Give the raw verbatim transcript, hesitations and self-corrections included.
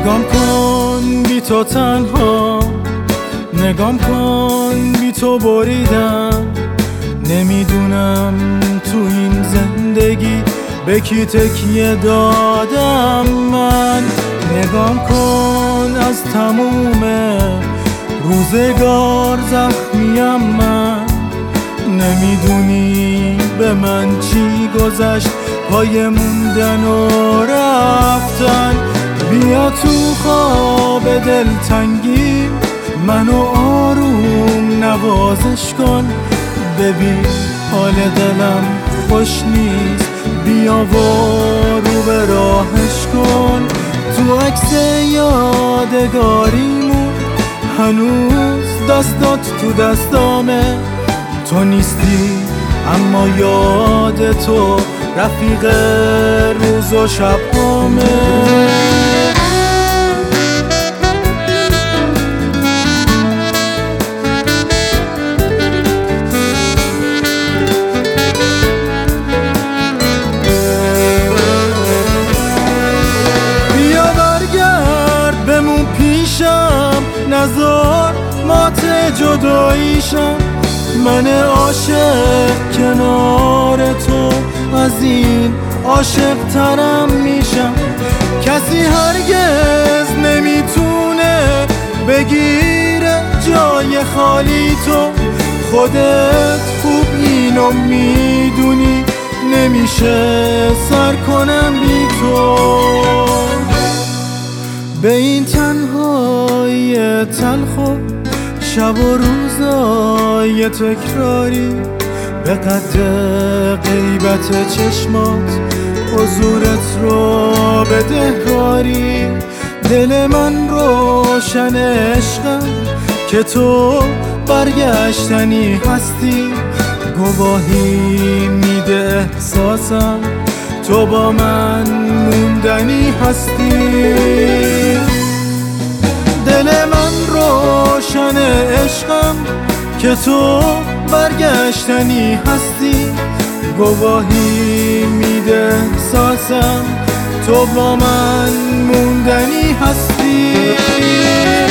نگام کن بی تو تنها، نگام کن بی تو بریدم. نمیدونم تو این زندگی به کی تکیه دادم من. نگام کن از تموم روزگار زخمیم من. نمیدونی به من چی گذشت پای موندن و رفتن. بیا تو خواب دلتنگی منو آروم نوازش کن. ببین حال دلم خوش نیست، بیا و رو به راهش کن. تو عکس یادگاریمون هنوز دستات تو دستامه. تو نیستی اما یاد تو رفیق روز و شبامه. نزار مات جداییشم، من عاشق کنار تو از این عاشق ترم میشم. کسی هرگز نمیتونه بگیره جای خالی تو. خودت خوب اینو میدونی، نمیشه سر کنم بی تو. به این تنهایی تلخ و شب و روزای تکراری، به قدر غیبت چشمات حضورت رو بدهکاری. دل من روشن عشقم که تو برگشتنی هستی. گواهی میده احساسم تو با من موندنی هستی. دل من روشن عشقم که تو برگشتنی هستی. گواهی میده احساسم تو با من موندنی هستی.